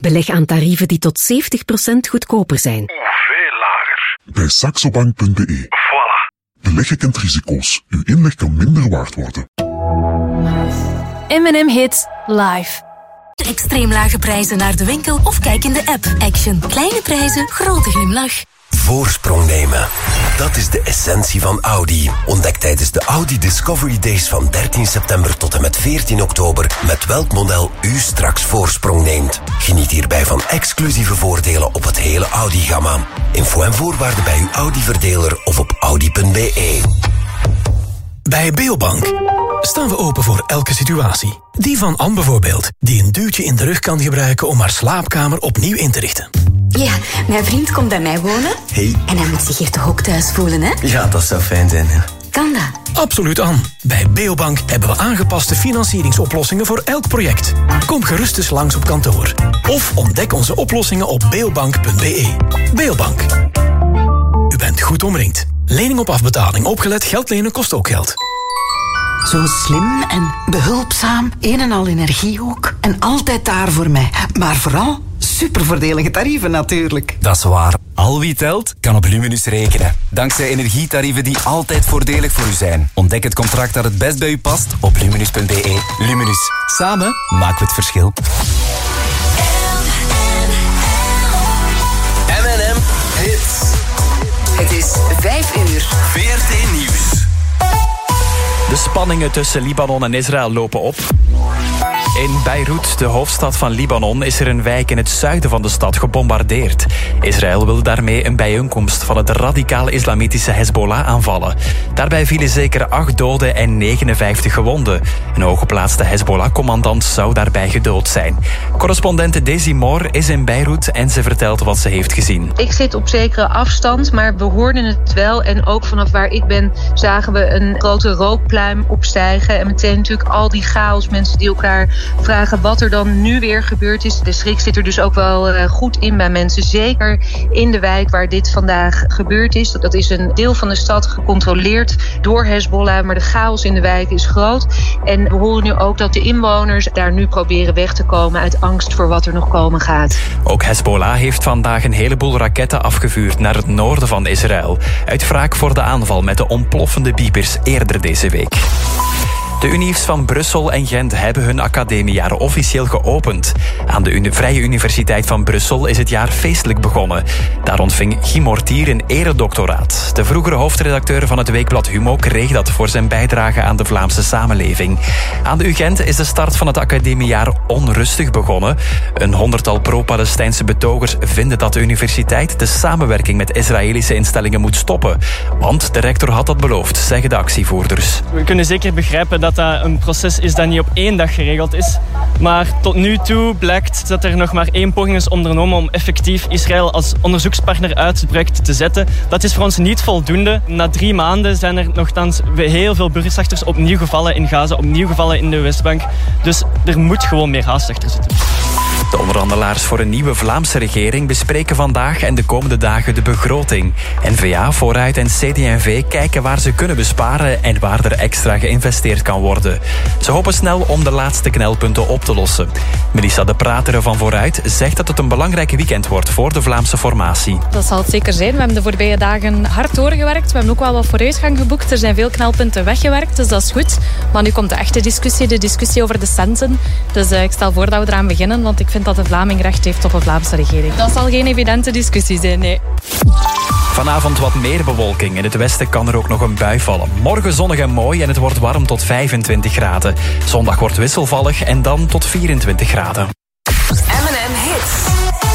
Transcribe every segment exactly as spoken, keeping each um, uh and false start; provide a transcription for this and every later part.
Beleg aan tarieven die tot zeventig procent goedkoper zijn. Oeh, veel lager. Bij saxobank punt be. Voilà. Beleggen kent risico's. Uw inleg kan minder waard worden. M en M Hits live. Extreem lage prijzen naar de winkel of kijk in de app. Action. Kleine prijzen, grote glimlach. Voorsprong nemen. Dat is de essentie van Audi. Ontdek tijdens de Audi Discovery Days van dertien september tot en met veertien oktober met welk model u straks voorsprong neemt. Geniet hierbij van exclusieve voordelen op het hele Audi-gamma. Info en voorwaarden bij uw Audi-verdeler of op audi punt be. Bij Beobank staan we open voor elke situatie. Die van Anne bijvoorbeeld, die een duwtje in de rug kan gebruiken om haar slaapkamer opnieuw in te richten. Ja, mijn vriend komt bij mij wonen. Hey. En hij moet zich hier toch ook thuis voelen, hè? Ja, dat zou fijn zijn, hè. Kan dat? Absoluut, Anne. Bij Beobank hebben we aangepaste financieringsoplossingen voor elk project. Kom gerust eens langs op kantoor. Of ontdek onze oplossingen op beobank punt be. Beobank. U bent goed omringd. Lening op afbetaling. Opgelet, geld lenen kost ook geld. Zo slim en behulpzaam, een en al energie ook. En altijd daar voor mij. Maar vooral supervoordelige tarieven natuurlijk. Dat is waar. Al wie telt, kan op Luminus rekenen. Dankzij energietarieven die altijd voordelig voor u zijn. Ontdek het contract dat het best bij u past op luminus punt be. Luminus. Samen maken we het verschil. M en M Hits. Het is vijf uur. V R T Nieuws. De spanningen tussen Libanon en Israël lopen op. In Beirut, de hoofdstad van Libanon, is er een wijk in het zuiden van de stad gebombardeerd. Israël wil daarmee een bijeenkomst van het radicaal islamitische Hezbollah aanvallen. Daarbij vielen zeker acht doden en negenenvijftig gewonden. Een hooggeplaatste Hezbollah-commandant zou daarbij gedood zijn. Correspondente Daisy Moore is in Beirut en ze vertelt wat ze heeft gezien. Ik zit op zekere afstand, maar we hoorden het wel. En ook vanaf waar ik ben zagen we een grote rookpluim opstijgen. En meteen natuurlijk al die chaos, mensen die elkaar vragen wat er dan nu weer gebeurd is. De schrik zit er dus ook wel uh, goed in bij mensen. Zeker in de wijk waar dit vandaag gebeurd is. Dat is een deel van de stad gecontroleerd door Hezbollah. Maar de chaos in de wijk is groot. En we horen nu ook dat de inwoners daar nu proberen weg te komen uit angst voor wat er nog komen gaat. Ook Hezbollah heeft vandaag een heleboel raketten afgevuurd naar het noorden van Israël. Uit wraak voor de aanval met de ontploffende piepers eerder deze week. De unives van Brussel en Gent hebben hun academiejaren officieel geopend. Aan de Uni- Vrije Universiteit van Brussel is het jaar feestelijk begonnen. Daar ontving Guy Mortier een eredoctoraat. De vroegere hoofdredacteur van het weekblad Humo kreeg dat voor zijn bijdrage aan de Vlaamse samenleving. Aan de U Gent is de start van het academiejaar onrustig begonnen. Een honderdtal pro-Palestijnse betogers vinden dat de universiteit de samenwerking met Israëlische instellingen moet stoppen. Want de rector had dat beloofd, zeggen de actievoerders. We kunnen zeker begrijpen dat dat een proces is dat niet op één dag geregeld is. Maar tot nu toe blijkt dat er nog maar één poging is ondernomen om effectief Israël als onderzoekspartner uit het project te zetten. Dat is voor ons niet voldoende. Na drie maanden zijn er nogthans heel veel burgerslachters opnieuw gevallen in Gaza, opnieuw gevallen in de Westbank. Dus er moet gewoon meer haast achter zitten. De onderhandelaars voor een nieuwe Vlaamse regering bespreken vandaag en de komende dagen de begroting. N V A, Vooruit en C D en V kijken waar ze kunnen besparen en waar er extra geïnvesteerd kan worden. Ze hopen snel om de laatste knelpunten op te lossen. Melissa de Prateren van Vooruit zegt dat het een belangrijk weekend wordt voor de Vlaamse formatie. Dat zal het zeker zijn. We hebben de voorbije dagen hard doorgewerkt. We hebben ook wel wat vooruitgang geboekt. Er zijn veel knelpunten weggewerkt, dus dat is goed. Maar nu komt de echte discussie, de discussie over de centen. Dus uh, ik stel voor dat we eraan beginnen, want ik vind dat de Vlaming recht heeft op een Vlaamse regering. Dat zal geen evidente discussie zijn, nee. Vanavond wat meer bewolking. In het westen kan er ook nog een bui vallen. Morgen zonnig en mooi en het wordt warm tot vijfentwintig graden. Zondag wordt wisselvallig en dan tot vierentwintig graden. M en M Hits.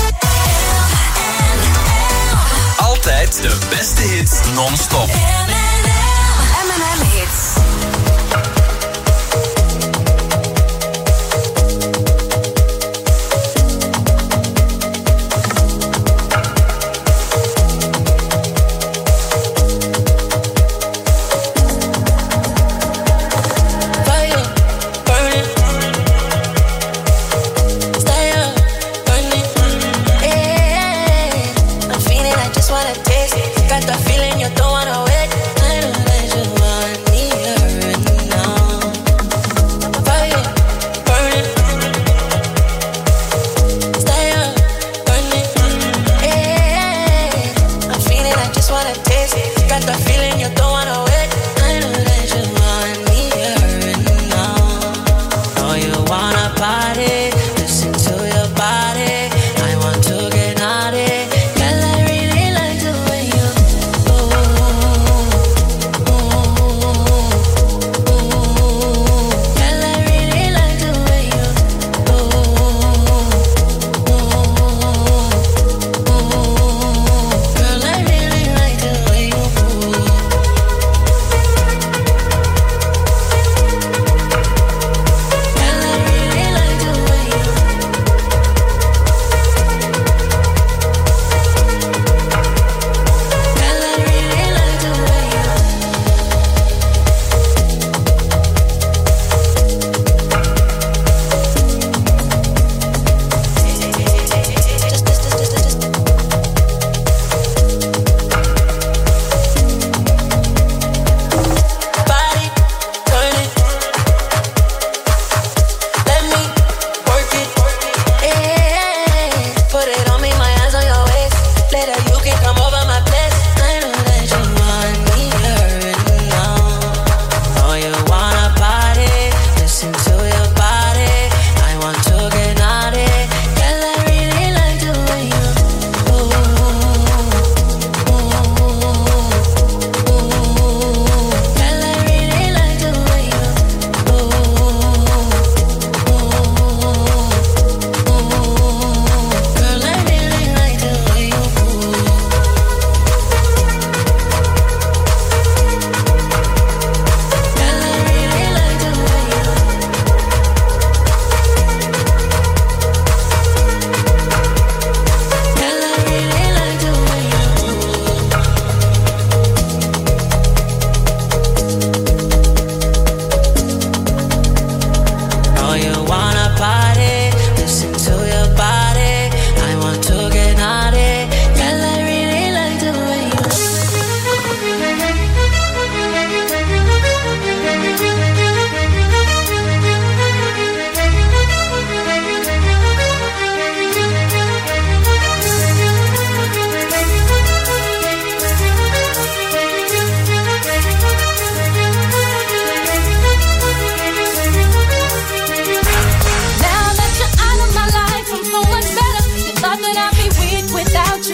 Altijd de beste hits non-stop. M en M Hits. Got the feeling you don't wanna wait. I know that you want me.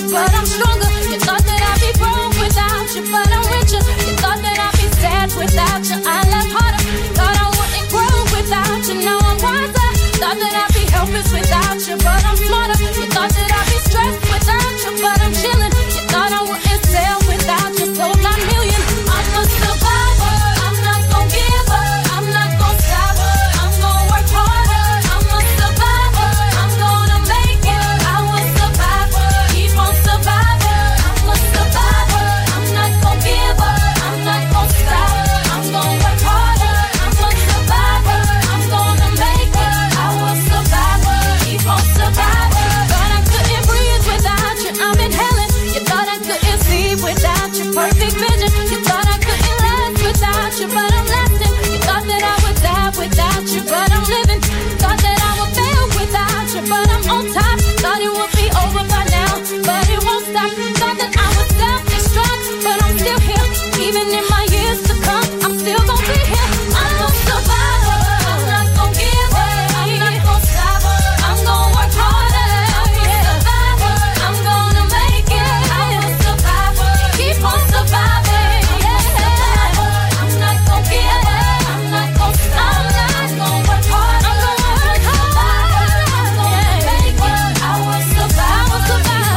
but I'm stronger. You thought that I'd be broke without you, but I'm richer. You thought that I'd be sad without you, I love harder. Thought I wouldn't grow without you, now I'm wiser. Thought that I'd be helpless without you, but I'm smarter. You thought that I'd be stressed without you, but I'm chilling. You thought I wouldn't sell without you, sold nine million. I'm a survivor, I'm not gon' give up, I'm not gon' stop, I'm gon' work harder. I'm a survivor, I'm gonna make it. I will survive, keep on surviving. I'm a survivor, I'm not gon' give up, I'm not gon' stop, I'm gon' work harder. I'm a survivor, I'm gonna make it. I will survive, keep on surviving. Thought I couldn't breathe without you, I'm inhaling. You thought I couldn't see without your perfect vision. You thought I couldn't last without you, but I'm lasting. You thought that I would die without you, but I'm living. Thought that I would fail without you, but I'm on top. Thought it would be over by now, but it won't stop. Thought that I would self-destruct, but I'm still here. Even in my years to come, I'm still gonna be here. I'm a survivor, I'm not gonna give up, I'm not gonna stop, I'm gonna work harder. I'm a survivor, I'm gonna make it. I am a survivor, keep on surviving. Yeah. I'm not gonna give up, I'm not gonna stop, I'm gonna work hard. I'm gonna work hard. I'm gonna make it. I will survive, I will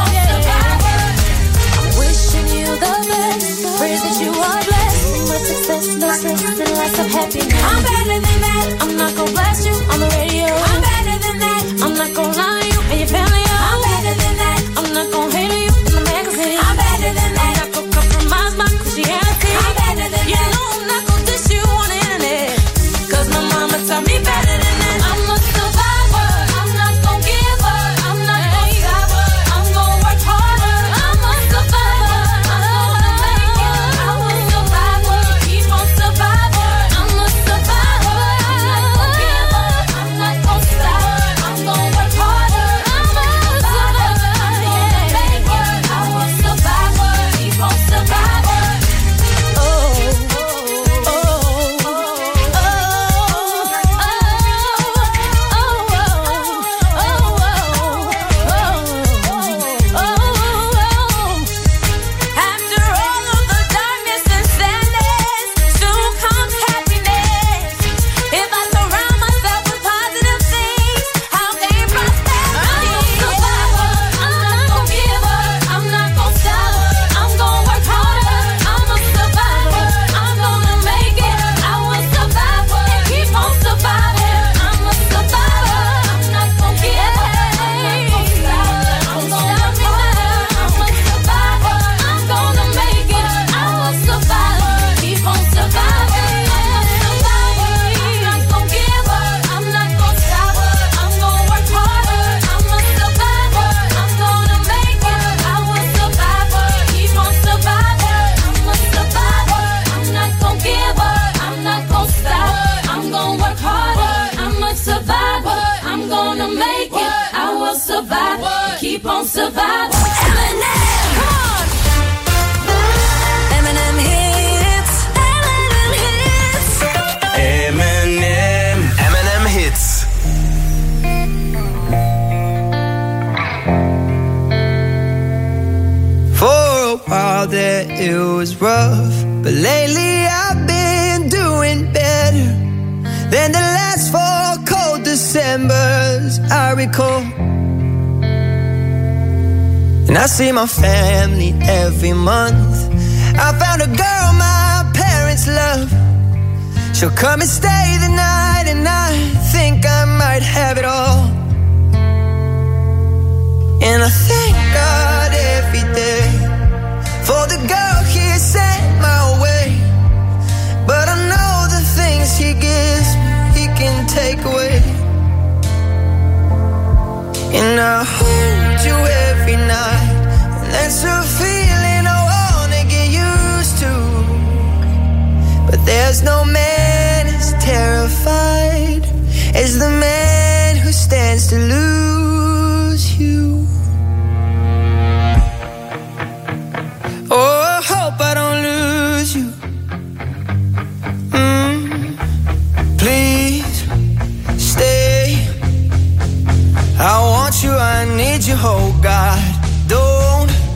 survive. I'm wishing you the best. Pray that you are blessed. Much success, no stress, and lots of happiness. I'm better than that. I'm not gonna blast you on the radio. I'm better than that. I'm not gonna lie to you and your family. I'm better than that. I'm not gonna hate you in the magazine. I'm better than that. I'm not gonna compromise my Christianity. I'm better than that. You know I'm not gonna diss you on the internet, cause my mama taught me better than that. I'm a survivor, I'm not gonna give up, I'm not gonna stop, I'm gonna work harder. I'm a survivor, I'm gonna make it. I will survive, keep on surviving. I'm a survivor, I'm not gonna give up, I'm not gonna stop, I'm gonna work harder. I'm a survivor, I'm gonna make it. I will survive, keep on surviving. Oh, oh, oh, after all of the darkness and sadness, soon comes happiness. If I surround myself with positive things, I'll gain prosperity. I'm a survivor, I'm not gonna give up, I'm not gonna stop, I'm gonna work harder. I'm a survivor, I'm gonna make it. I will survive, keep on surviving. I'm a survivor, I'm not gonna give up, I'm not gonna stop, I'm gonna work harder. I'm a survivor, I'm gonna make it. I will survive, keep on surviving. I'm a survivor, I'm not gonna give up, I'm not gonna stop, I'm gonna work harder. I'm a survivor, I'm gonna make it. I will survive, keep on surviving. I'm a survivor, I'm not gonna give up, I'm not gonna stop, I'm gonna work harder. I'm a survivor, I'm gonna make it. I will survive, keep on surviving. Eminem, come on. Eminem hits, Eminem hits. Eminem. Eminem hits. For a while there it was rough, but lately I've been doing better than the last four cold Decembers I recall. And I see my family every month. I found a girl my parents love. She'll come and stay the night, and I think I might have it all. And I thank God every day for the girl He sent my way. But I know the things He gives me, He can take away. And I hold you every night, and that's a feeling I wanna get used to. But there's no man as terrified as the man who stands to lose you. Oh, I hope I don't lose you. Mm, please stay. I want you, I need you, oh God. Don't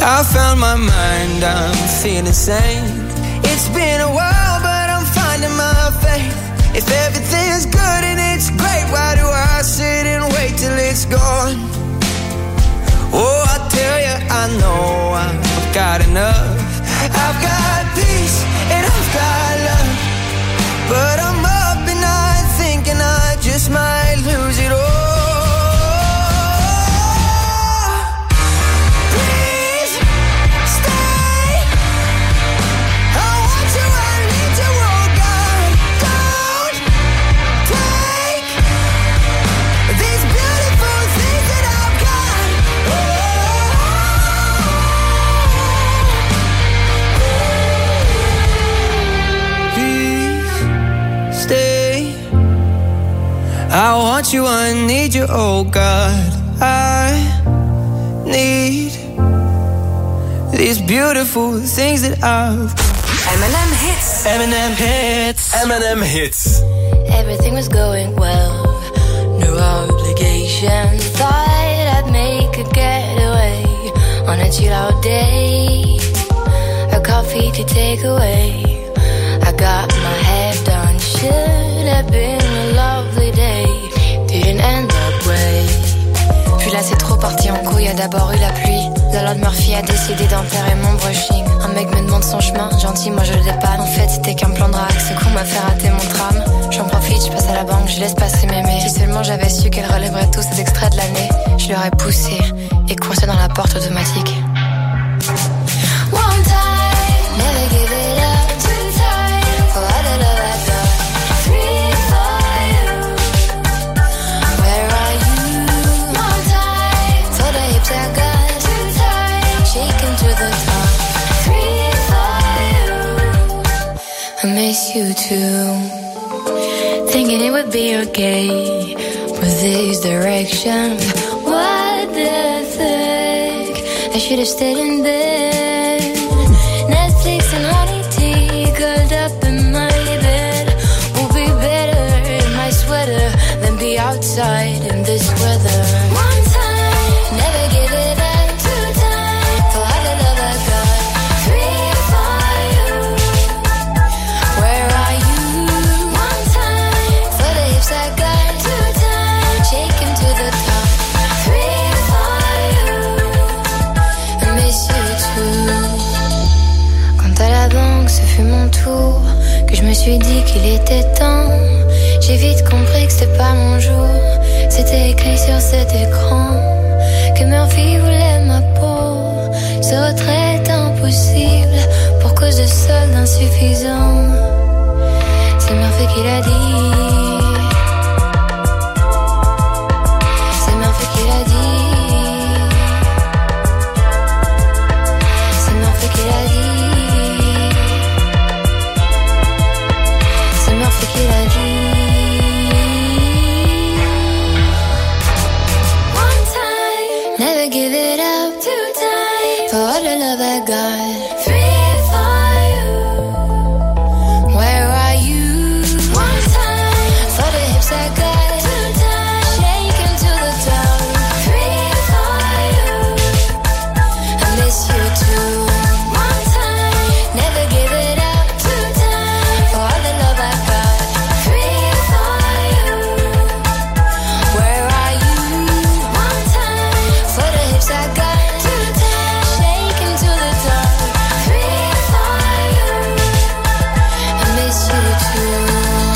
I found my mind, I'm feeling sane. It's been a while, but I'm finding my faith. If everything's good and it's great, why do I sit and wait till it's gone? Oh, I tell you, I know I've got enough. I've got peace and I've got love, but I'm up and I'm thinking I just might lose it all. I want you, I need you, oh God. I need these beautiful things that I've got. M and M Hits. M and M Hits. M and M Hits. Everything was going well, no obligation. Thought I'd make a getaway on a chill out day. A coffee to take away. I got my hair done, should have been a lovely day. Didn't end that way. Puis là c'est trop parti en couille, a d'abord eu la pluie. La Lord Murphy a décidé d'enterrer mon brushing. Un mec me demande son chemin, gentil moi je le dépanne. En fait c'était qu'un plan de drague, ce qu'on m'a fait rater mon tram. J'en profite, je passe à la banque, je laisse passer mémé. Si seulement j'avais su qu'elle relèverait tous ces extraits de l'année, je l'aurais poussé et coursé dans la porte automatique. One time, never give it up. Two times, for all the love I got. Three for you. Where are you? One time, for the hips I got. Two times, shaking to the top. Three for you. I miss you too. Thinking it would be okay with this direction. What the fuck? I should have stayed in bed. Netflix and honey tea, curled up in my bed. Will be better in my sweater than be outside in this weather. One time, never give it up. Two times, for all the love I got. Three for you. Where are you? One time, For the hips I got. two times, Shaking to the top. three for you. I miss you too. Quand à la banque ce fut mon tour, que je me suis dit qu'il était temps, j'ai vite compris que c'était pas mon jour. C'était écrit sur cet écran que Murphy voulait ma peau. Ce retrait est impossible pour cause de solde insuffisant. C'est Murphy qui l'a dit. C'est Murphy qui l'a dit. C'est Murphy qui l'a dit. C'est Murphy qui l'a dit. One time, Never give it up. two times, For all the love I got. three for you. Where are you? One time, For the hips I got. two times, Shaking to the top. three for you. I miss you too. One time, Never give it up. two times, For all the love I got. three for you. Where are you? One time, For the hips I got. two times, Shaking to the top. three for you. I miss you too.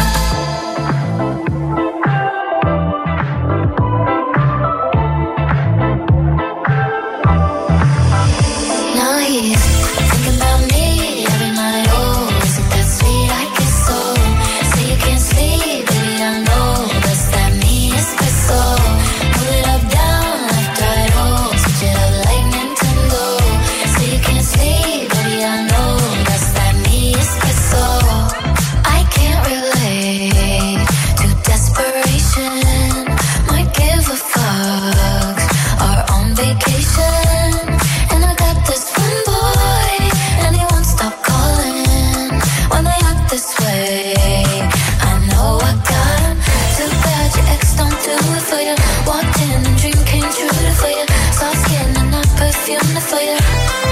Now he's thinking about me every night. Oh, isn't that sweet? I guess so. Say you can't sleep, baby, I know. Does that mean it's so? Move it up, down, left, right, oh. Switch it up like Nintendo. Say you can't sleep, baby, I know. Does that mean it's so? I can't relate to desperation. Might give a fuck. Are on vacation. And I got this one boy, and he won't stop calling when they act this way. I know I got him. Too bad your ex don't do it for you. Walked in and dream came true for you. Soft skin and not perfumed for you.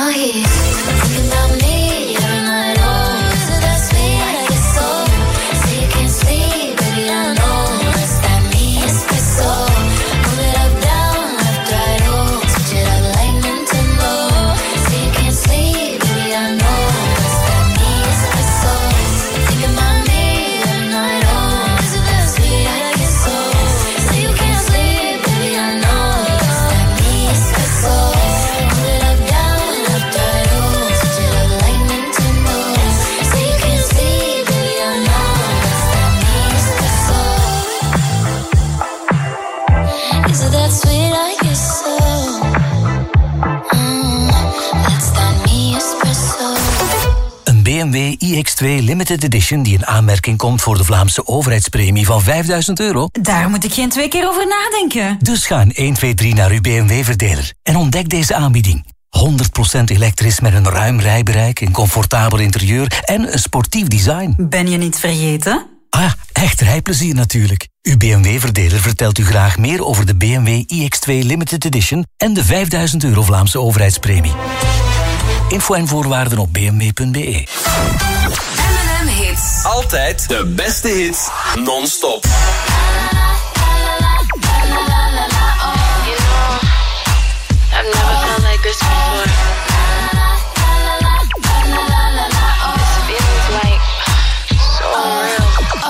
Now he's thinking about me every night. Oh, is it that sweet? I get so. Say you can't sleep, baby, I know. It's that me espresso. Move it up, down, left, right, oh. Switch it up like Nintendo. Say you can't sleep, baby, I know. It's that me espresso. Thinking about me every night. Oh, is it that sweet? I get so. Say you can't sleep, baby, I know. It's that me espresso. Move it up, down, left, right, oh. Switch it up like Nintendo. Say you can't sleep, baby, I know. It's that me espresso. Is it that sweet? I guess so. Mm, that's that me espresso. Een B M W i X twee Limited Edition die in aanmerking komt voor de Vlaamse overheidspremie van vijfduizend euro? Daar moet ik geen twee keer over nadenken. Dus ga in één twee drie naar uw B M W-verdeler en ontdek deze aanbieding. honderd procent elektrisch met een ruim rijbereik, een comfortabel interieur en een sportief design. Ben je niet vergeten? Ah, echt rijplezier natuurlijk. Uw B M W-verdeler vertelt u graag meer over de B M W i X twee Limited Edition en de vijfduizend euro Vlaamse overheidspremie. Info en voorwaarden op b m w punt b e. M en M Hits. Altijd de beste hits, non-stop. I've never felt like this before. This feeling's like so real.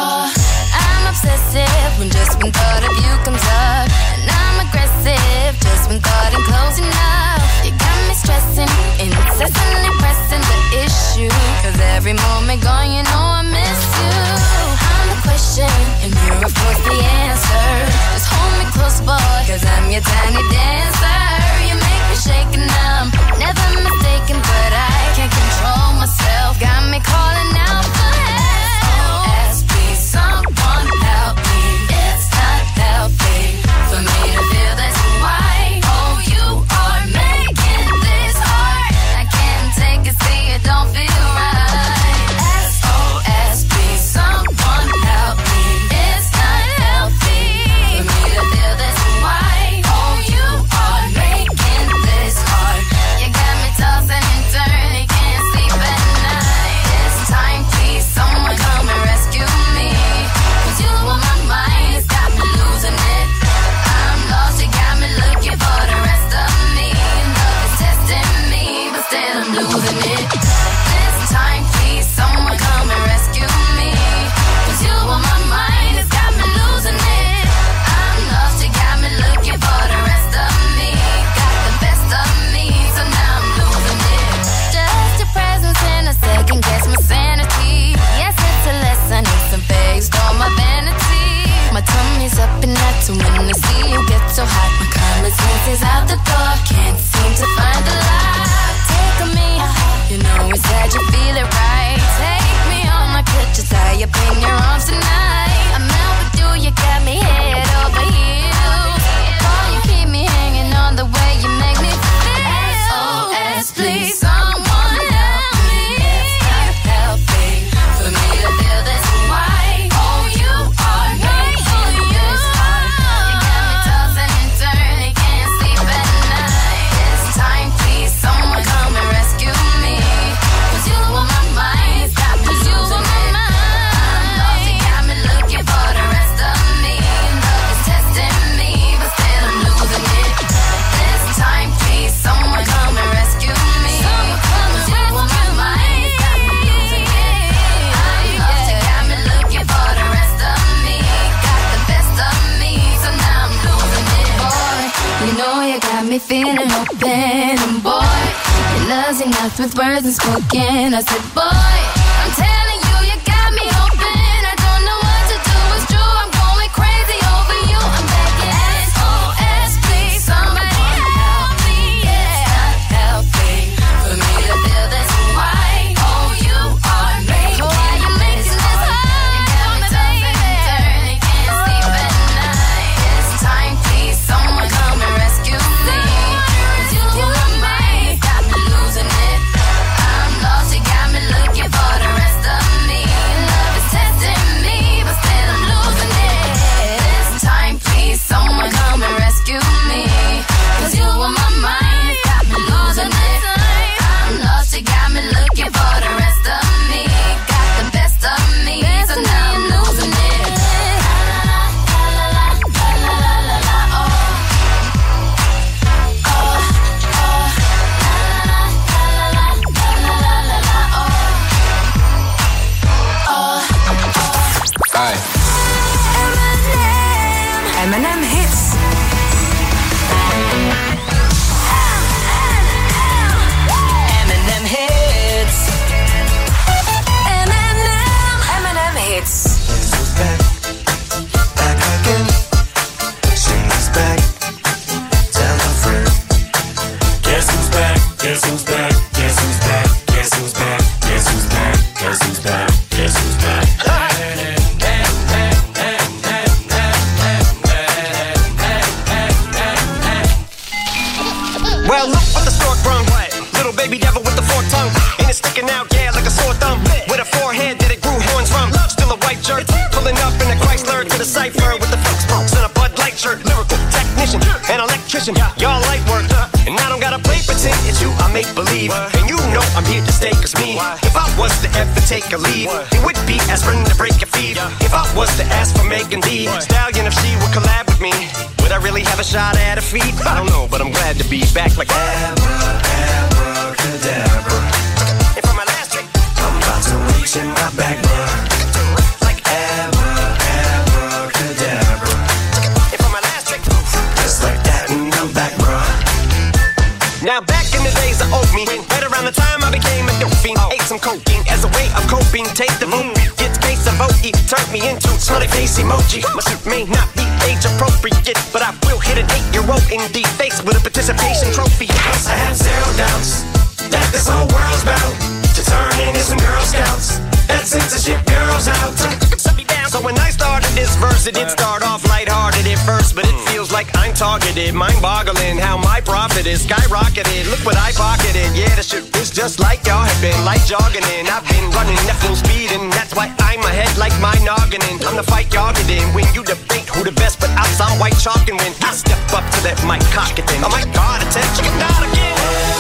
I'm obsessive when just one thought of you comes up. And I'm aggressive just when thought in close enough. You got me stressing, incessantly pressing the issue. Cause every moment gone, you know I miss you. I'm the question, and you're of course the answer. Just hold me close, boy, cause I'm your tiny dancer. You make me shake and I'm never mistaken, but I can't control myself. Got me calling out for help. S O S, please, someone help me. It's not healthy for me to feel this way. Oh, you are making this hard. I can't take it, see it don't feel right. S O S, please, someone help me. It's not healthy for me to feel this way. Oh, you are making this hard. You got me tossing and turning, can't sleep at night. This time, please, someone come and rescue me. Cause you on my mind, it's got me losing it. I'm lost, you got me looking for the rest of me. Love is testing me, but still I'm losing it. This time, please, someone come and rescue me. Cause you on my mind, it's got me losing it. I'm lost, you got me looking for the rest of me. Got the best of me, so now I'm losing it. Just your presence in a second guess my sanity. Yes, it's a lesson, it's a phase, all my vanity. My tummy's up and not to when I see you get so hot. My common sense is out the door, can't seem to find the light. Take me, you know it's sad you feel it right. Take me on, I could just tie up in your arms tonight. I'm out with you, you got me head over heels. Boy, you keep me hanging on the way you make me feel. S O S, please, someone help me. It's not healthy for me to feel this way. Oh, you are making this hard. You got me tossing and turning, can't sleep at night. This time, please, someone come and rescue me. Cause you on my mind, it's got me losing it. I'm lost, you got me looking for the rest of me. Love is testing me, but still I'm losing it. This time, please, someone come and rescue me. Cause you on my mind, it's got me losing it. I'm lost, you got me looking for the rest of me. Got the best of me, so now I'm losing it. Boy, you know you got me feeling open. And boy, your love's enough with words unspoken. I said, boy, I'm telling you, you got me open. I don't know what to do, it's true, I'm going crazy over you. I'm begging S O S, please, somebody help me. It's not healthy for me to feel this way. Oh, you are making Why you making this hard? You got me tossing and turning, can't sleep at night. This time, please, someone come and rescue me. Cause you on my mind, got me losing it. I'm lost, you got me looking for the rest of back? Guess who's back? Guess who's back? Guess who's back? Guess who's back? Guess who's back? Well, look what the stork brung. Little baby devil with the forked tongue. And it's sticking out, yeah, like a sore thumb. With a forehead that it grew horns from. Still a white shirt, pulling up in a Chrysler to the cipher with the folks smokes and a Bud Light shirt. Lyrical technician, an electrician, y'all light work. And I don't gotta play pretend, it's you I make believe. And you know I'm here to stay, cause me, if I was to ever take a leave, it would be aspirin to break your feet. If I was to ask for Megan Thee Stallion, if she would collab with me, would I really have a shot at her feet? I don't know, but I'm glad to be back like abracadabra. And for my last trick, I'm about to reach in my back, bruh. Like abra, abracadabra. And for my last trick, just like that, and I'm back, bruh. Now back in the days of old me, right around the time I became a dope fiend, ate some cocaine as a way of coping. Take the vote, get case of O E, turned me into smiley face emoji. My suit may not be age appropriate, but I will hit an eight-year-old in the face with a participation trophy. I have zero doubts that this whole world's bound to turn into some Girl Scouts. That censorship bureau's out. So when I started this verse, it did start off lighthearted at first, but it feels like I'm targeted. Mind-boggling how my profit is skyrocketed. Look what I pocketed. Yeah, the shit is just like y'all have been, like jogging in. I've been running at full speed, and that's why I'm ahead like my noggin. I'm the fight y'all get in when you debate who the best, but I'm some white chalk, and when I step up to that mic cock it thing. Oh my God, attention, get down again.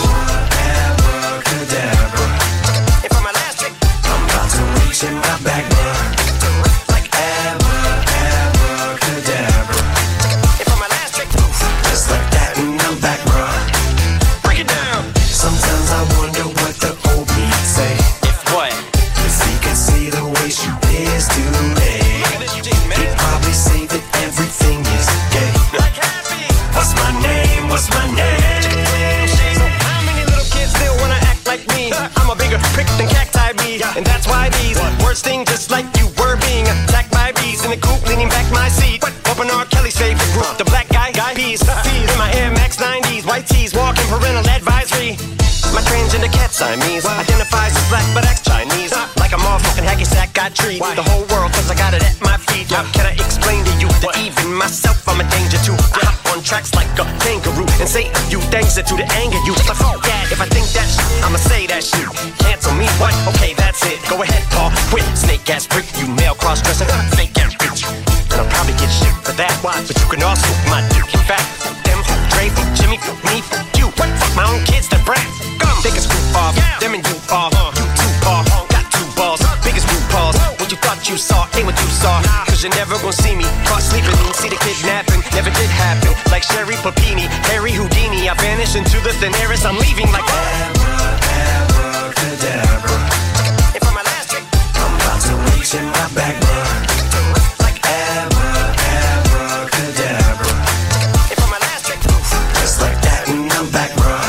Abracadabra. And for my last trick, I'm about to reach in my back, bruh. Like abra, abracadabra. And for my last trick, just like that, and I'm back, bruh. Break it down. Sometimes I wonder what the old me say. If what? If he could see the way she is today, he'd probably say that everything is gay. Like happy. What's my name? What's my name? So how many little kids still wanna act like me? I'm a bigger prick than cacti bee, and that's why these words sting just like you were being attacked by bees in the coop, leaning back my seat. Open R. Kelly's favorite group, the black guy, guy peas. Feed in my Air Max nineties, white tees, walking parental advisory. My transgender cat Siamese identifies as black but acts Chinese. Like a motherfucking hacky sack, I treat the whole world cause I got it at my feet. How can I explain to you that even myself I'm a danger to? I hop on tracks like a kangaroo and say a few things that to the anger you. Like fuck that, if I think that shit, I'ma say that shit. Cancel me, what? Okay, that's it. Go ahead, Paul, quit. Snake ass prick, you male cross-dresser, fake ass bitch. And I'll probably get shit for that, but you can also my dick. In fact, them, Dre, Jimmy, me, you. What? Fuck my own kids, that brat. They can screw off, yeah. Them and you off, uh, you two off, uh, got two balls, biggest blue balls. What you thought you saw ain't what you saw, cause you're never gonna see me caught sleeping, see the kidnapping, never did happen. Like Sherry Papini, Harry Houdini, I vanish into the thin air as I'm leaving like abra, abracadabra. And for my last trick, I'm about to reach in my back, bruh. Like abra, abracadabra. And for my last trick, just like that, and I'm back, bruh.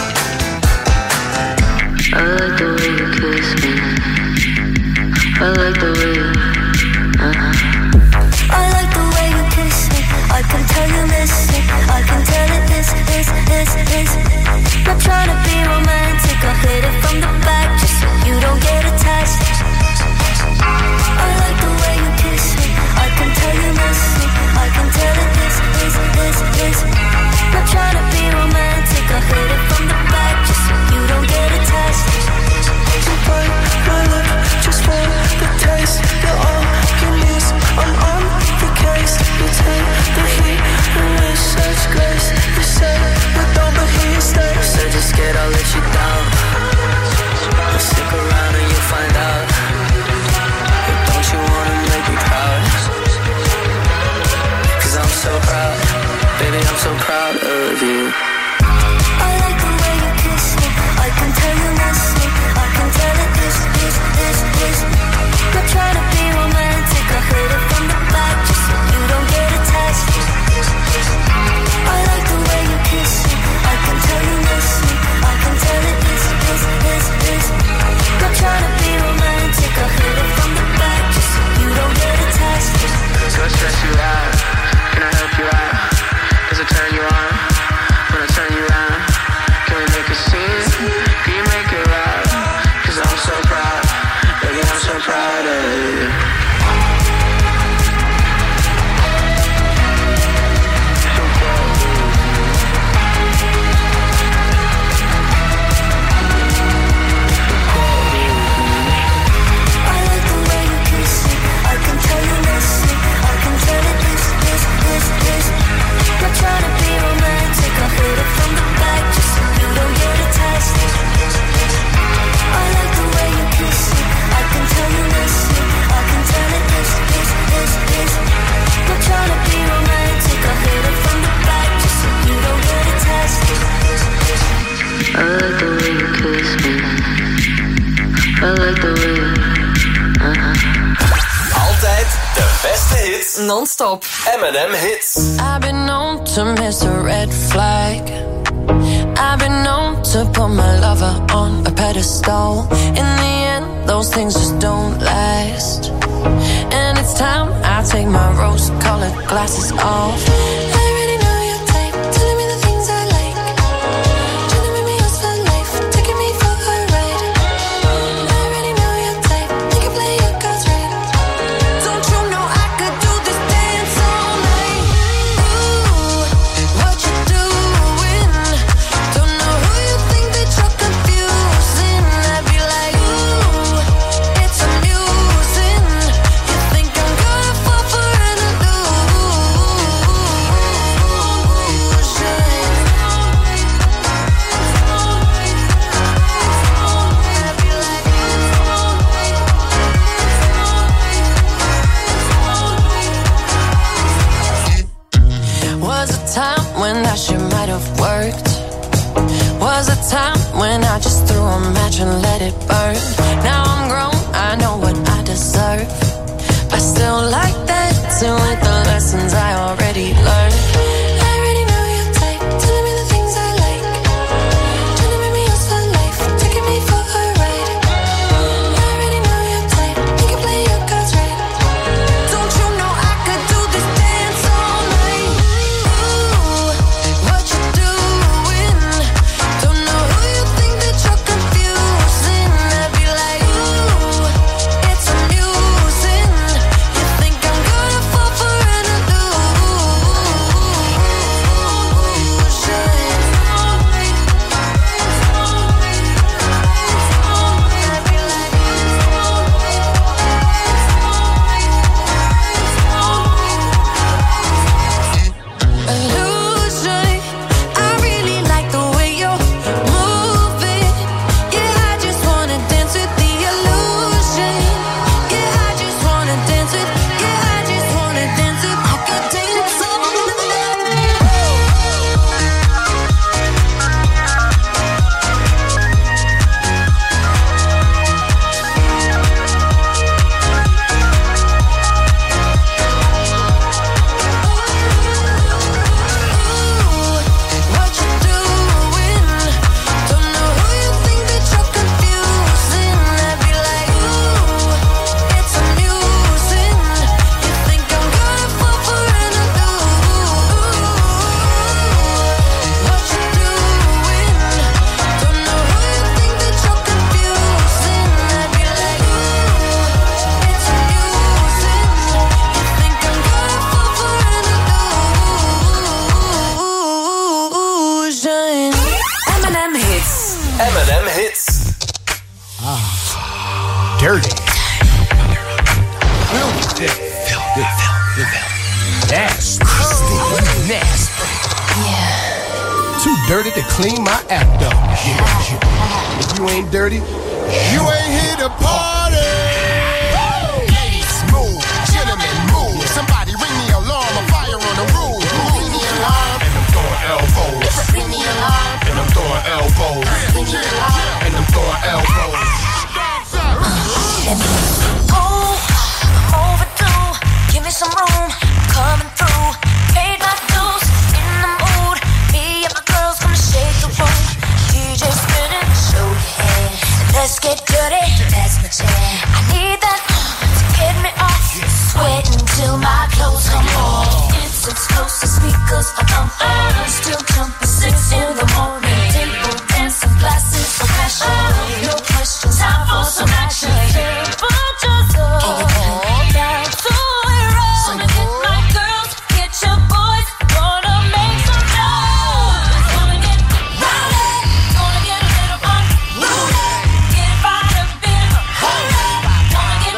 I like the way you kiss me. I like the way you uh-huh. I like the way you kiss me. I can tell you miss me. I can tell it is, is, is, is. Not trying to be romantic. I I like the way you. Uh-uh. Altijd de beste hits. Non-stop. M and M hits. I've been known to miss a red flag. I've been known to put my lover on a pedestal. In the end, those things just don't last. And it's time I take my rose-colored glasses off. I already know your type, telling me the things I like. Trying to make me yours for life, taking me for a ride. I already know your type, you can play your cards right. Don't you know I could do this dance all night? Ooh, what you doing? Don't know who you think that you're confusing. I'd be like, ooh, it's amusing. You think I'm gonna fall for an illusion? Was a time when that shit might have worked. Was a time when I just threw a match and let it burn. Now I'm grown, I know what I deserve. I still like that too with the lessons I already learned. I already know your type, telling me the things I like. Trying to make me yours for life, taking me for a ride. I already know your type, you can play your cards right. Don't you know I could do this dance all night? Ooh, what you doing? Don't know who you think that you're confusing. I'd be like, ooh, it's amusing. You think I'm gonna fall for an illusion? I really like the way you're moving. Yeah, I just wanna dance with the illusion. Yeah, I just wanna dance with. Yeah, I just wanna dance with. I could dance all what you doing? Don't know who you think that you're confusing. I'd be like, ooh, it's amusing. You think I'm gonna fall for an illusion? What you doing? Don't know who you think that you're confusing. I'd be like, ooh, it's amusing. You think I'm gonna fall for an illusion? M and M hits. M and M hits. Dirty. Filthy. Filthy. Filthy. Nasty. Nasty. Too dirty to clean my act up. If you ain't dirty, you ain't here to party. Ladies, move. Gentlemen, move. Somebody ring the alarm. A fire on the roof. Ring the alarm. And I'm throwing elbows. Ring the alarm. And I'm throwing elbows. Ring the alarm. And I'm throwing elbows. Oh, I'm overdue. Give me some room. I'm coming through. Paid my dues. In the mood. Me and my girls gonna shake the room. D J spinning. Show your hand. Let's get dirty. That's my jam. I need that to get me off. Sweating till my clothes come off. It's explosive speakers are pumping. Still jumping six in the morning. Table dancing, glasses of passion. No questions, time for some action. But just hold down to it. Roll and hit my girls, get your boys. Gonna make some noise. Gonna get rowdy. Gonna get a little unruly. Get fired up in a hurry. Gonna get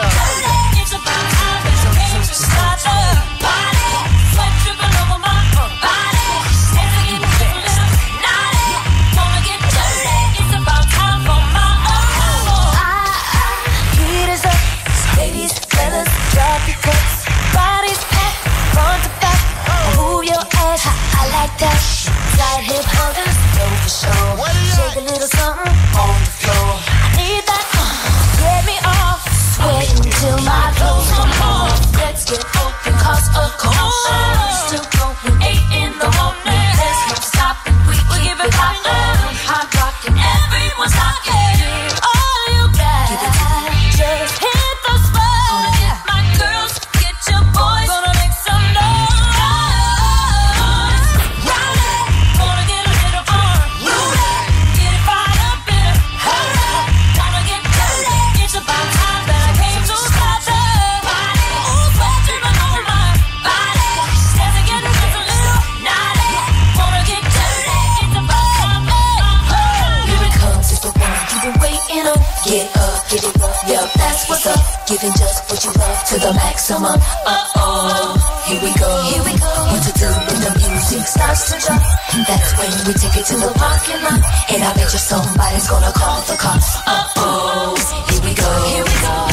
Get up, get it rough, yep, that's what's up. Giving just what you love to the maximum. Uh-oh, here we go, here we go. What to do when the music starts to jump? That's when we take it to the parking lot. And I bet you somebody's gonna call the cops. Uh-oh, here we go, here we go.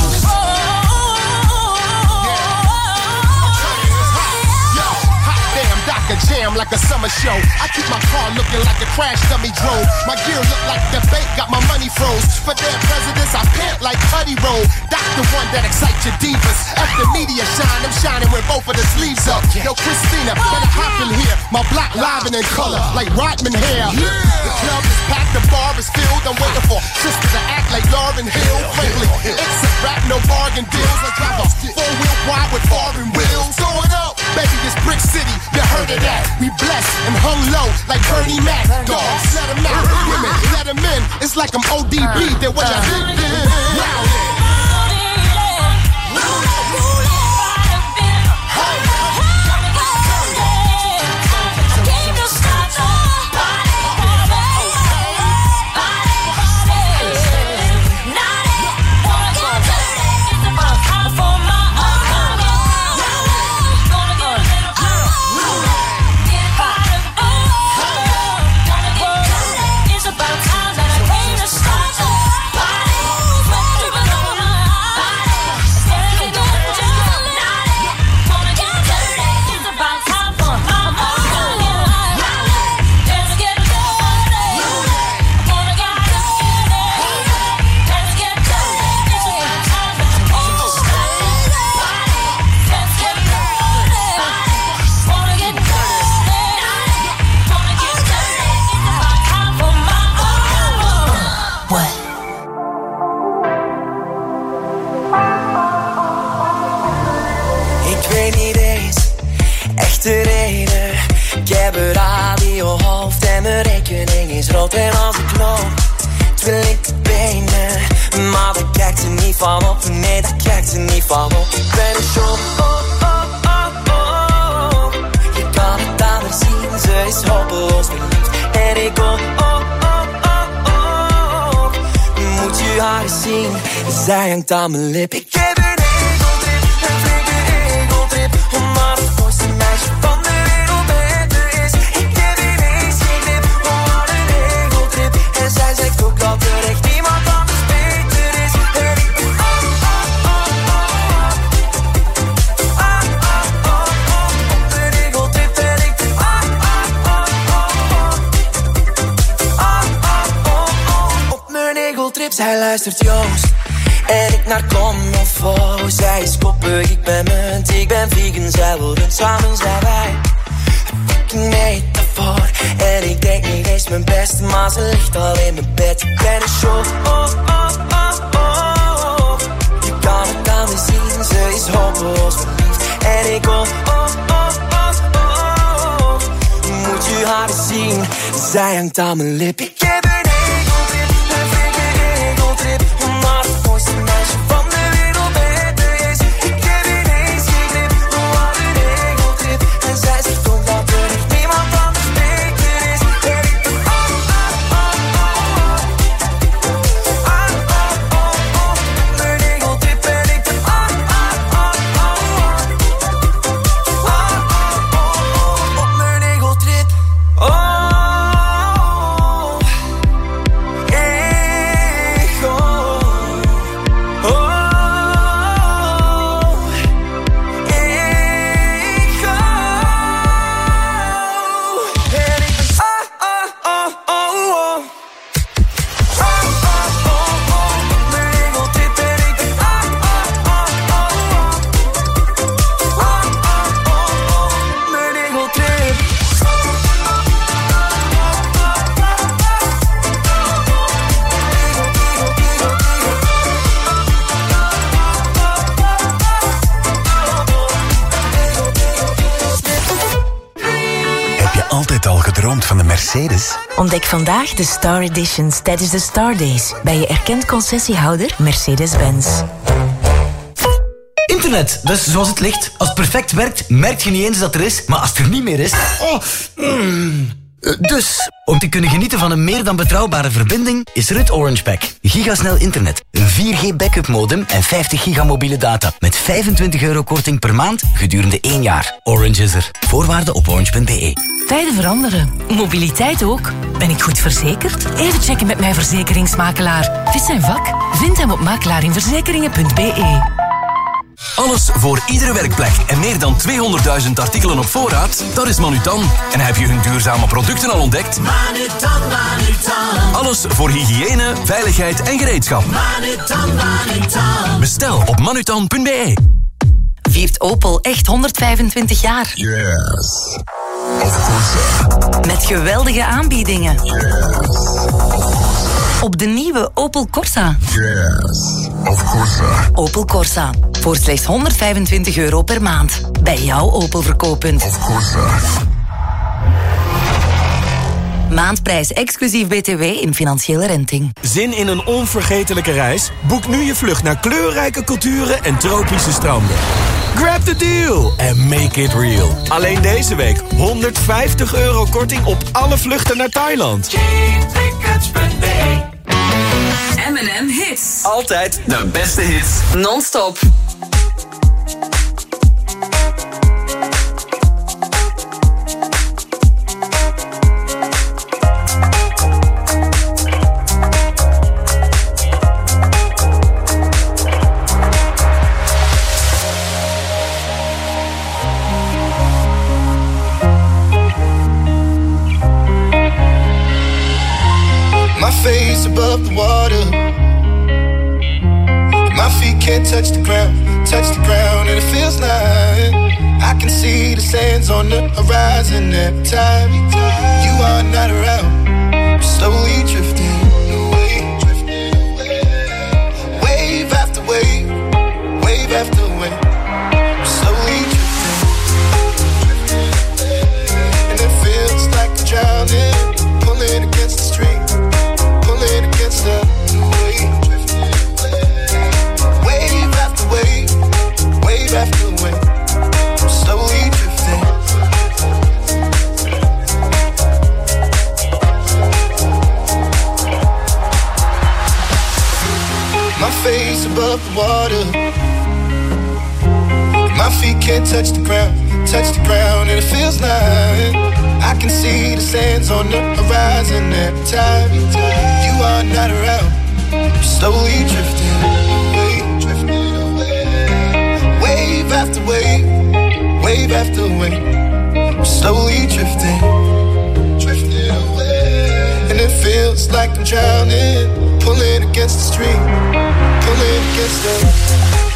Jam like a summer show. I keep my car looking like a crash dummy drove. My gear look like the bank got my money froze. For their presidents, I pant like Putty Roll. That's the one that excites your divas. After media shine, I'm shining with both of the sleeves up. Yo, Christina, better hop in here. My block live and in color, like Rodman hair. The club is packed, the bar is filled. I'm waiting for sisters to act like Lauryn Hill. Frankly, it's a rap, no bargain deals. I drive a four-wheel wide with foreign wheels. Going up, baby, this Brick City, you heard of that. We blessed and hung low like Bernie Mac. Dogs, let them out. Women, let them in. It's like I'm O D B. They're what I did. Rood en als ik loop, wil ik de benen. Maar daar kijkt ze niet van op, nee daar kijkt ze niet van op. Ik ben een show, oh, oh, oh, oh. Je kan het aan haar zien, ze is hopeloos verliefd. En ik ook, oh, oh, oh, oh. Moet je haar eens zien, zij hangt aan mijn lip. Ik heb een egeltrip, een flinke egeltrip. Omdat het mooiste meisje van de wereld met er is. Ik heb ineens geen grip. En zij zegt ook dat er echt niemand anders beter is. En ik ben oh, oh, oh, oh. Ah, ah, oh, oh. Op mijn egeltrip en ik ben ah, ah, oh, oh. Ah, ah, oh, oh. Op mijn egeltrip, zij luistert Joost. En ik naar Commonfo. Zij is koppig, ik ben munt. Ik ben vegan, zij worden samen zijn wij. Fucking metafoor. En ik denk niet eens mijn best, maar ze ligt al in mijn bed. Ik ben een show, oh, oh, oh, oh. Je kan het aan me zien, ze is hopeloos verliefd. En ik ook, oh, oh, oh, oh. Moet je haar eens zien, zij hangt aan mijn lip. Ik heb een egeltrip, een flinke egeltrip. Omdat het mooiste meisje van de wereld met er is. Ik heb ineens geen grip, wat een egeltrip. En zij zegt ook dat er echt niemand anders beter is. En ik ben oh, oh, oh, oh. Ah, oh, oh, oh. Mijn egeltrip en ik ben ah, ah, oh, oh. Ah, oh, oh, oh. Op mijn egeltrip. Oh, ego. Oh, ego. En ik ben ah, ah, oh, oh, oh. Ah, ah, oh, oh. Mijn egeltrip en ik ben ah, ah, oh, oh, oh. Ah, ah, oh, oh. Mijn egeltrip. Heb je altijd al gedroomd van de Mercedes? Ontdek vandaag de Star Editions tijdens de Star Days bij je erkend concessiehouder Mercedes-Benz. Internet, dus zoals het ligt. Als het perfect werkt, merk je niet eens dat er is. Maar als het er niet meer is... Oh, mm, Uh, dus, om te kunnen genieten van een meer dan betrouwbare verbinding, is er het Orange Pack. Gigasnel internet, een vier G backup modem en vijftig giga mobiele data. Met vijfentwintig euro korting per maand gedurende één jaar. Orange is er. Voorwaarden op orange punt b e. Tijden veranderen. Mobiliteit ook. Ben ik goed verzekerd? Even checken met mijn verzekeringsmakelaar. Het is zijn vak. Vind hem op makelaarinverzekeringen punt b e. Alles voor iedere werkplek en meer dan tweehonderdduizend artikelen op voorraad? Dat is Manutan. En heb je hun duurzame producten al ontdekt? Manutan, Manutan. Alles voor hygiëne, veiligheid en gereedschap. Manutan, Manutan. Bestel op manutan punt b e. Viert Opel echt honderdvijfentwintig jaar? Yes. Of course. Met geweldige aanbiedingen. Yes. Op de nieuwe Opel Corsa. Yes. Of course. Opel Corsa. Voor slechts honderdvijfentwintig euro per maand. Bij jouw Opel verkooppunt. Of course. Maandprijs exclusief B T W in financiële renting. Zin in een onvergetelijke reis? Boek nu je vlucht naar kleurrijke culturen en tropische stranden. Grab the deal and make it real. Alleen deze week honderdvijftig euro korting op alle vluchten naar Thailand. M en M Hits. Altijd de beste hits. Non-stop. Face above the water, my feet can't touch the ground, touch the ground, and it feels like I can see the sands on the horizon every time you are not around. I'm slowly drifting away, drifting away, wave after wave, wave after wave. I'm slowly drifting, drifting away, and it feels like I'm drowning, pulling against the stream. Against the wave, drifting away. Wave after wave, wave after wave. I'm slowly drifting. My face above the water, my feet can't touch the ground, touch the ground, and it feels like I can see the sands on the horizon every time you are not around. I'm slowly drifting away, drifting away. Wave after wave, wave after wave. I'm slowly drifting, drifting away. And it feels like I'm drowning, pulling against the stream, pulling against the...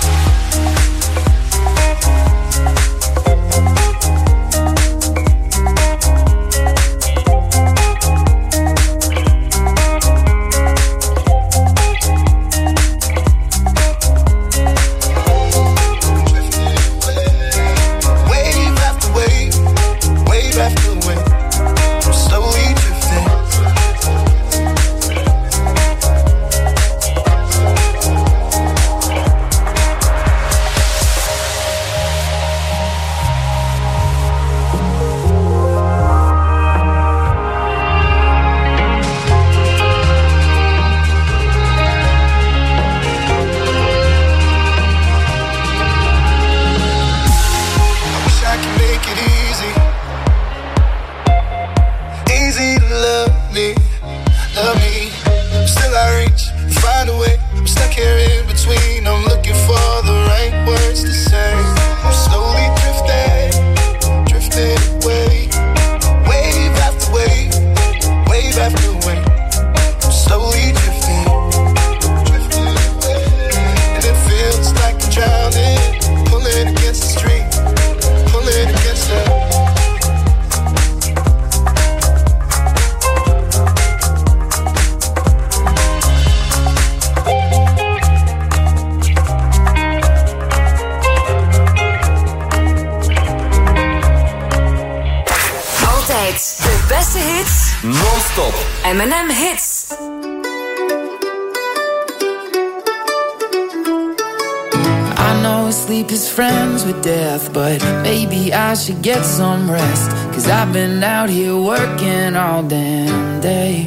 M en M Hits. I know sleep is friends with death, but maybe I should get some rest, 'cause I've been out here working all damn day.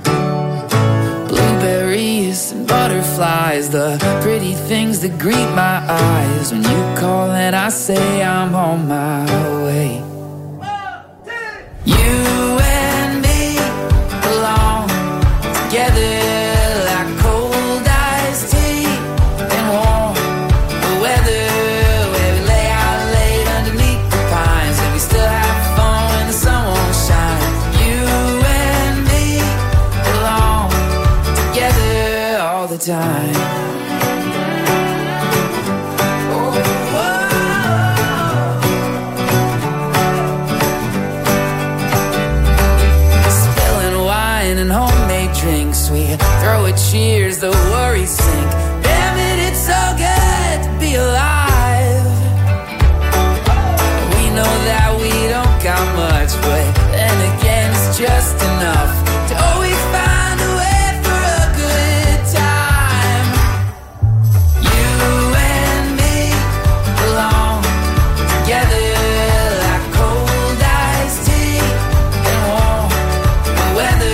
Blueberries and butterflies, the pretty things that greet my eyes when you call and I say I'm on my way. You and me belong together like cold iced tea and warm the weather, where we lay out late underneath the pines and we still have fun when the sun won't shine. You and me belong together all the time. Drinks, we throw a cheers, the worries sink. Damn it, it's so good to be alive. We know that we don't got much, but then again it's just enough to always find a way for a good time. You and me belong together like cold iced tea and warm the weather.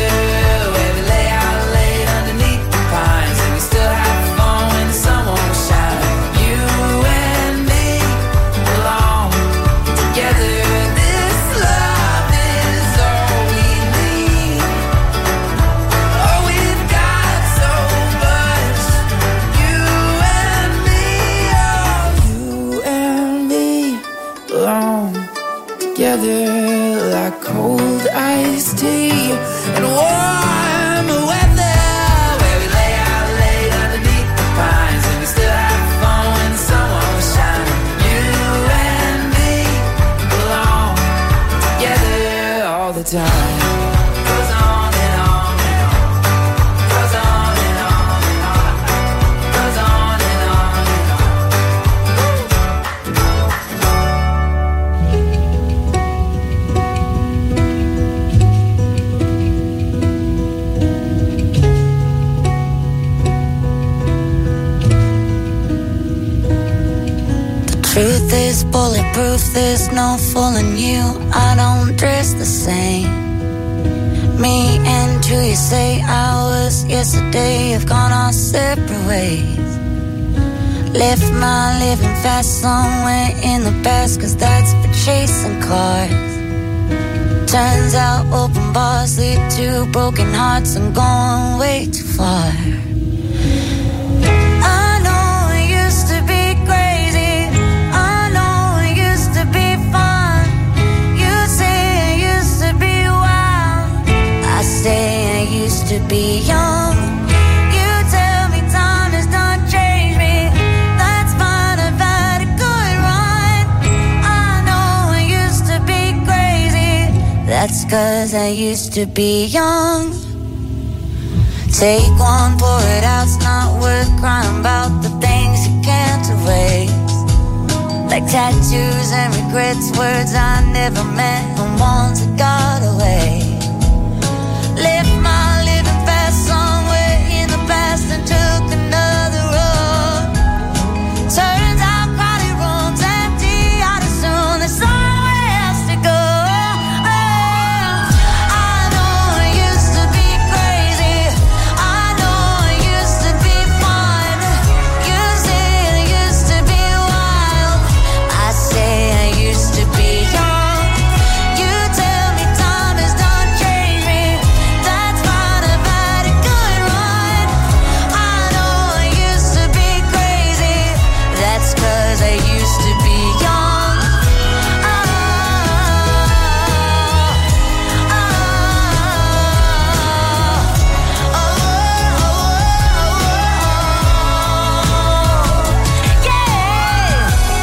Together like cold iced tea and warm weather, where we lay out late underneath the pines and we still have fun when the sun won't shine. You and me belong together all the time. Goes on and on and on. Goes on and on and on. Goes on and on and on. Truth is bulletproof, there's no fooling you. I don't dress the same. Me and who you say I was yesterday have gone our separate ways. Left my living fast somewhere in the past, 'cause that's for chasing cars. Turns out open bars lead to broken hearts. I'm going way too far. To be young, you tell me time has not changed me. That's fine, I've had a good run. I know I used to be crazy. That's 'cause I used to be young. Take one, pour it out. It's not worth crying about the things you can't erase, like tattoos and regrets, words I never meant, and ones that got away. Left my somewhere in the past and took another road. Turns out crowded rooms empty out as soon. There's somewhere else to go. I know I used to be crazy. I know I used to be fun. You say I used to be wild. I say I used to be young. You tell me time has not changed me. That's fine, I've had a good run. I know I used to be crazy. That's 'cause I used to be young. Ah, ah, oh, oh, oh, yeah.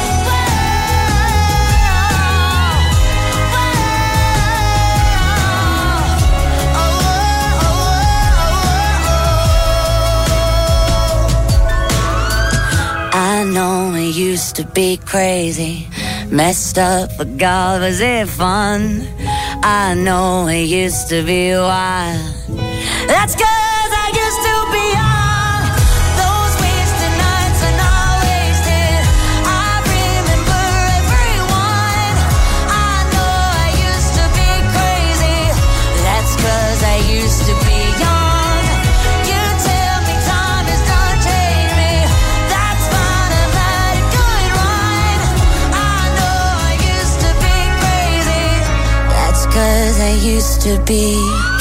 I know I used to be crazy, messed up, but God, was it fun? I know I used to be wild. That's 'cause I used to be young. Those wasted nights are not wasted. I I used to be.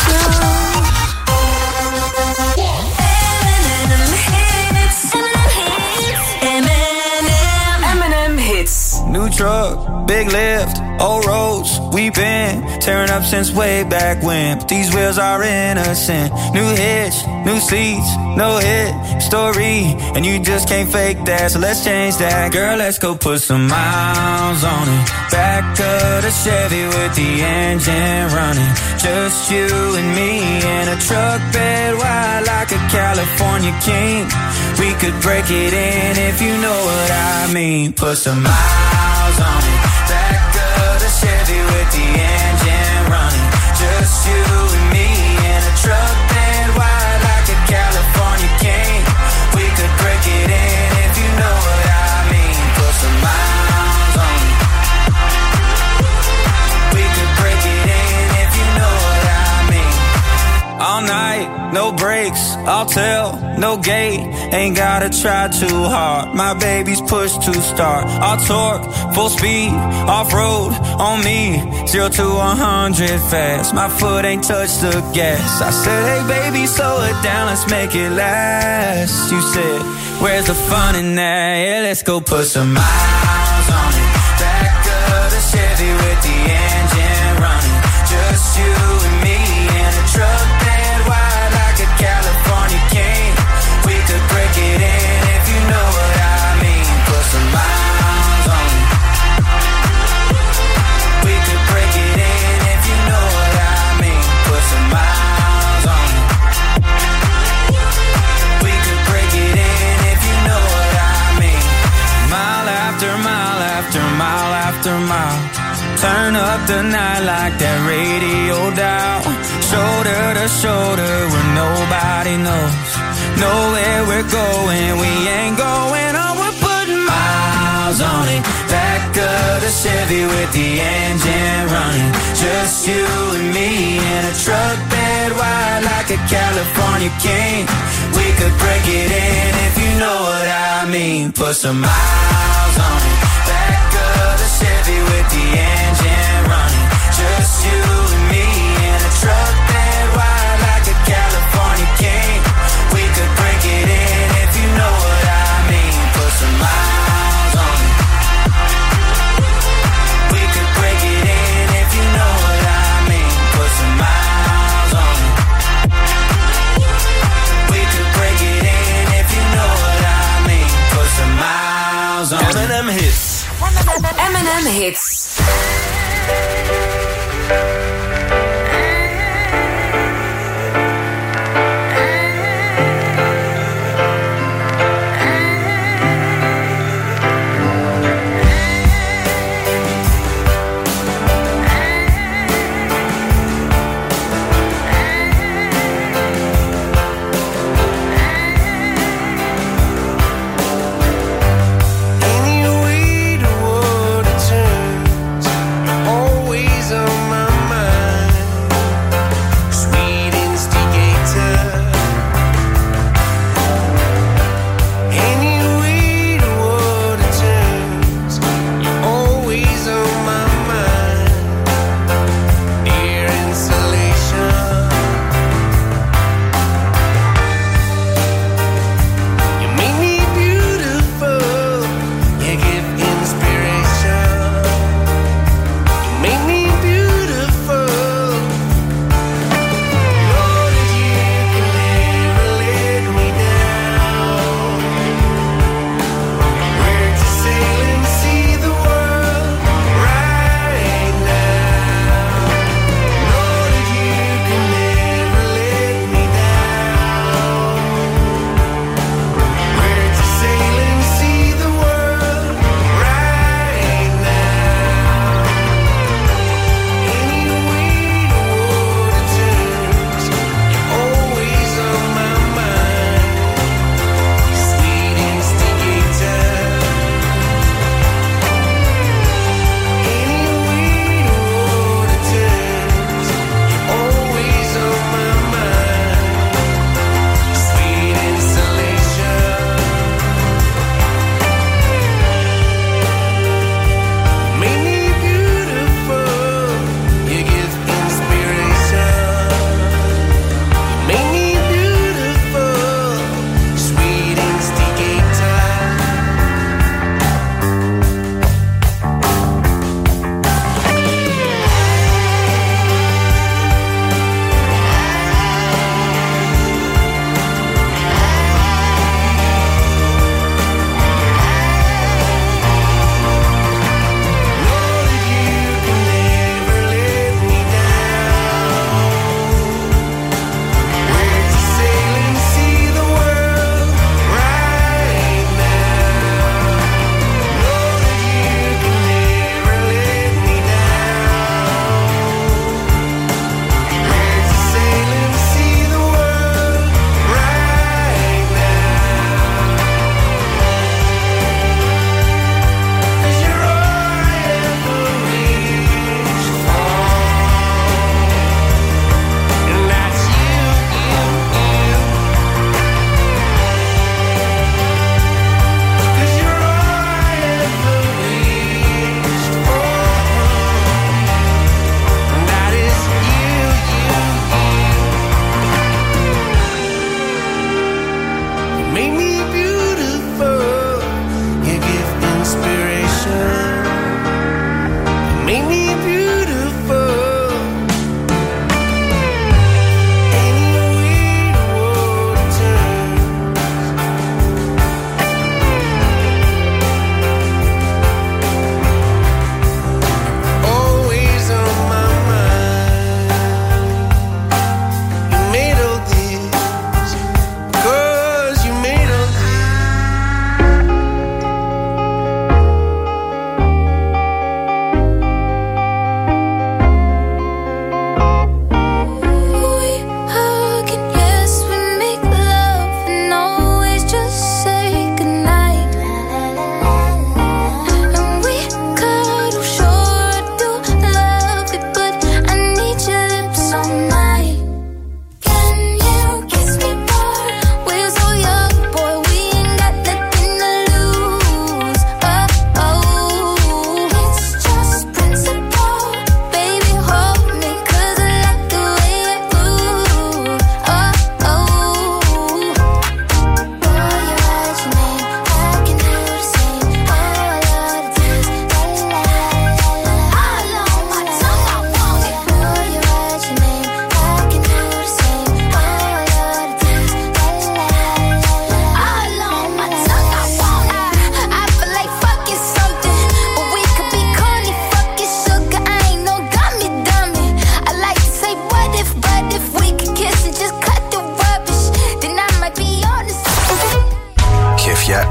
M and M hits. New truck, big lift, old roads, we've been tearing up since way back when. But these wheels are innocent. New hitch, new seats, no hit story, and you just can't fake that. So let's change that, girl. Let's go put some miles on it. Back of the Chevy with the engine running. Just you and me in a truck bed wide like a California king. We could break it in if you know what I mean. Put some miles on it. Back of the Chevy with the engine running. Just you and me in a truck bed wide like a California king. We could break it in if you know what I mean. Put some miles on it. We could break it in if you know what I mean. All night, no brakes, I'll tell, no gate. Ain't gotta try too hard. My baby's push to start. I'll torque, full speed, off-road on me. Zero to a hundred fast. My foot ain't touched the gas. I said, hey baby, slow it down, let's make it last. You said, where's the fun in that? Yeah, let's go put some miles on it. Back of the Chevy with the engine running. Just you and me in a truck bed wide like a California king. We could break it in if you know what I mean. Put some miles on it. We could break it in if you know what I mean. Put some miles on it. We could break it in if you know what I mean. Mile after mile after mile after mile. Turn up the night like that radio dial. Shoulder to shoulder where nobody knows. Know where we're going, we ain't going on. We're putting miles on it. Back of the Chevy with the engine running. Just you and me in a truck bed wide like a California king. We could break it in if you know what I mean. Put some miles on it. Back of the Chevy with the engine running. Just you and me in a truck bed wide like a California king. We could break it in if you know what I mean. Put some miles on it. We could break it in if you know what I mean. Put some miles on it. We could break it in if you know what I mean. Put some miles on it. M and M hits. M and M hits. Any way the world turns, always on my mind.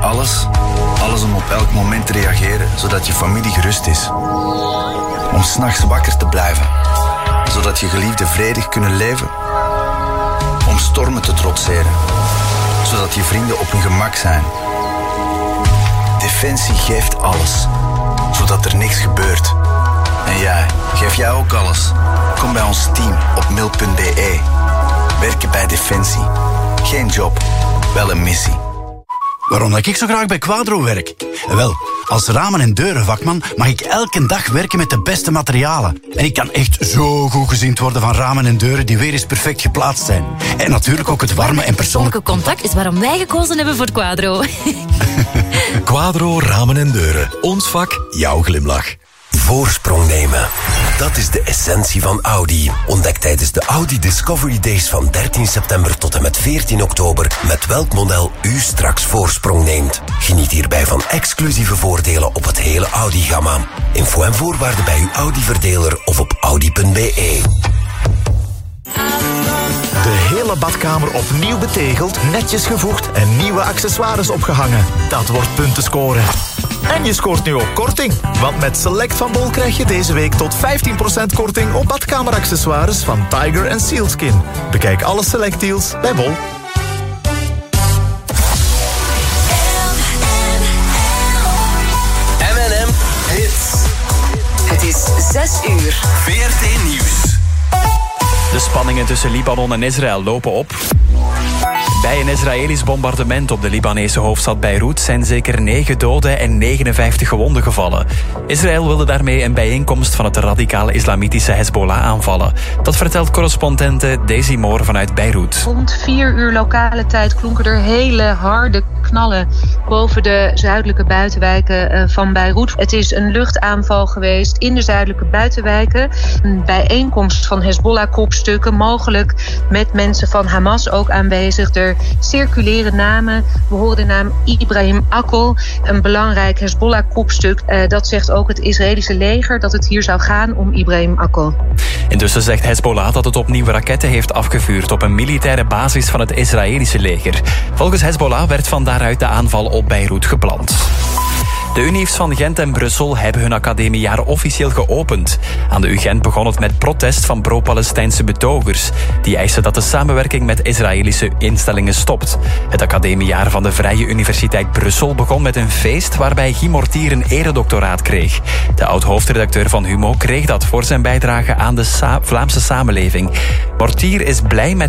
alles, alles om op elk moment te reageren, zodat je familie gerust is. Om 's nachts wakker te blijven, zodat je geliefden vredig kunnen leven. Om stormen te trotseren, zodat je vrienden op hun gemak zijn. Defensie geeft alles, zodat er niks gebeurt. En jij, geef jij ook alles? Kom bij ons team op mil punt be. Werken bij Defensie. Geen job, wel een missie. Waarom dat ik zo graag bij Quadro werk? Wel, als ramen- en deurenvakman mag ik elke dag werken met de beste materialen. En ik kan echt zo goed gezind worden van ramen en deuren die weer eens perfect geplaatst zijn. En natuurlijk ook het warme en persoonlijke contact is waarom wij gekozen hebben voor Quadro. Quadro Ramen en Deuren. Ons vak, jouw glimlach. Voorsprong nemen. Dat is de essentie van Audi. Ontdek tijdens de Audi Discovery Days van dertien september tot en met veertien oktober met welk model u straks voorsprong neemt. Geniet hierbij van exclusieve voordelen op het hele Audi-gamma. Info en voorwaarden bij uw Audi-verdeler of op audi punt be. De hele badkamer opnieuw betegeld, netjes gevoegd en nieuwe accessoires opgehangen. Dat wordt punten scoren. En je scoort nu ook korting. Want met Select van Bol krijg je deze week tot vijftien procent korting op badkameraccessoires van Tiger en Sealskin. Bekijk alle Select deals bij Bol. M en M Hits. Het is zes uur. V R T Nieuws. De spanningen tussen Libanon en Israël lopen op. Bij een Israëlisch bombardement op de Libanese hoofdstad Beirut zijn zeker negen doden en negenenvijftig gewonden gevallen. Israël wilde daarmee een bijeenkomst van het radicale islamitische Hezbollah aanvallen. Dat vertelt correspondente Daisy Moore vanuit Beirut. Rond vier uur lokale tijd klonken er hele harde knallen boven de zuidelijke buitenwijken van Beirut. Het is een luchtaanval geweest in de zuidelijke buitenwijken. Een bijeenkomst van Hezbollah-kopstukken, mogelijk met mensen van Hamas ook aanwezig. Er circuleren namen. We horen de naam Ibrahim Akol, een belangrijk Hezbollah-kopstuk. Uh, dat zegt ook het Israëlische leger dat het hier zou gaan om Ibrahim Akol. Intussen zegt Hezbollah dat het opnieuw raketten heeft afgevuurd op een militaire basis van het Israëlische leger. Volgens Hezbollah werd van daaruit de aanval op Beirut gepland. De Uniefs van Gent en Brussel hebben hun academiejaar officieel geopend. Aan de U Gent begon het met protest van pro-Palestijnse betogers. Die eisen dat de samenwerking met Israëlische instellingen stopt. Het academiejaar van de Vrije Universiteit Brussel begon met een feest waarbij Guy Mortier een eredoctoraat kreeg. De oud-hoofdredacteur van Humo kreeg dat voor zijn bijdrage aan de Sa- Vlaamse samenleving. Mortier is blij met